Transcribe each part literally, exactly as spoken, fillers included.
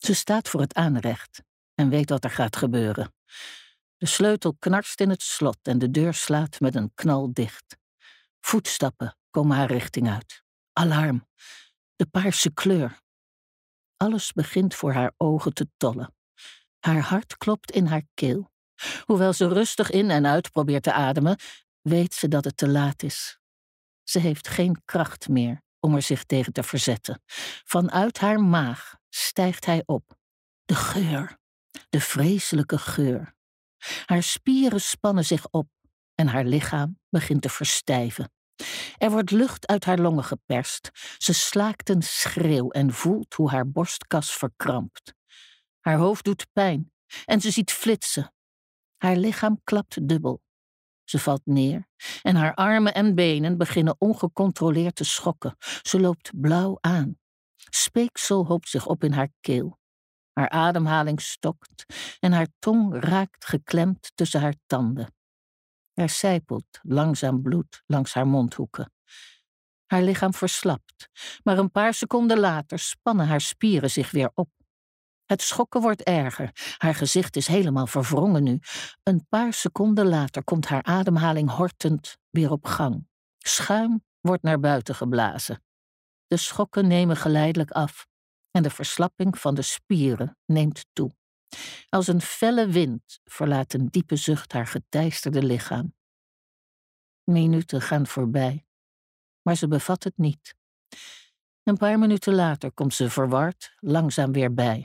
Ze staat voor het aanrecht en weet wat er gaat gebeuren. De sleutel knarst in het slot en de deur slaat met een knal dicht. Voetstappen komen haar richting uit. Alarm. De paarse kleur. Alles begint voor haar ogen te tollen. Haar hart klopt in haar keel. Hoewel ze rustig in en uit probeert te ademen, weet ze dat het te laat is. Ze heeft geen kracht meer om er zich tegen te verzetten. Vanuit haar maag stijgt hij op. De geur. De vreselijke geur. Haar spieren spannen zich op en haar lichaam begint te verstijven. Er wordt lucht uit haar longen geperst. Ze slaakt een schreeuw en voelt hoe haar borstkas verkrampt. Haar hoofd doet pijn en ze ziet flitsen. Haar lichaam klapt dubbel. Ze valt neer en haar armen en benen beginnen ongecontroleerd te schokken. Ze loopt blauw aan. Speeksel hoopt zich op in haar keel. Haar ademhaling stokt en haar tong raakt geklemd tussen haar tanden. Er sijpelt langzaam bloed langs haar mondhoeken. Haar lichaam verslapt, maar een paar seconden later spannen haar spieren zich weer op. Het schokken wordt erger, haar gezicht is helemaal verwrongen nu. Een paar seconden later komt haar ademhaling hortend weer op gang. Schuim wordt naar buiten geblazen. De schokken nemen geleidelijk af en de verslapping van de spieren neemt toe. Als een felle wind verlaat een diepe zucht haar geteisterde lichaam. Minuten gaan voorbij, maar ze bevat het niet. Een paar minuten later komt ze verward langzaam weer bij.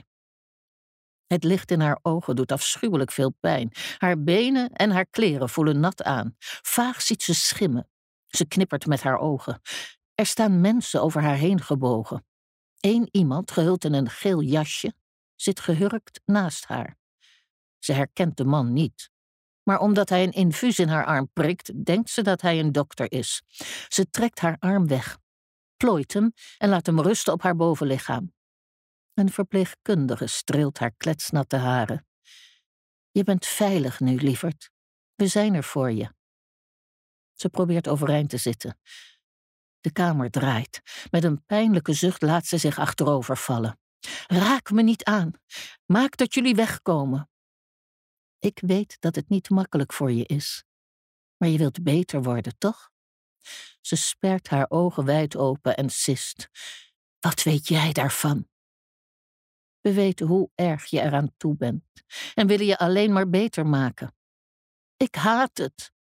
Het licht in haar ogen doet afschuwelijk veel pijn. Haar benen en haar kleren voelen nat aan. Vaag ziet ze schimmen. Ze knippert met haar ogen. Er staan mensen over haar heen gebogen. Eén iemand, gehuld in een geel jasje, zit gehurkt naast haar. Ze herkent de man niet. Maar omdat hij een infuus in haar arm prikt, denkt ze dat hij een dokter is. Ze trekt haar arm weg, plooit hem en laat hem rusten op haar bovenlichaam. Een verpleegkundige streelt haar kletsnatte haren. Je bent veilig nu, lieverd. We zijn er voor je. Ze probeert overeind te zitten. De kamer draait. Met een pijnlijke zucht laat ze zich achterover vallen. Raak me niet aan. Maak dat jullie wegkomen. Ik weet dat het niet makkelijk voor je is. Maar je wilt beter worden, toch? Ze spert haar ogen wijd open en sist. Wat weet jij daarvan? We weten hoe erg je eraan toe bent en willen je alleen maar beter maken. Ik haat het.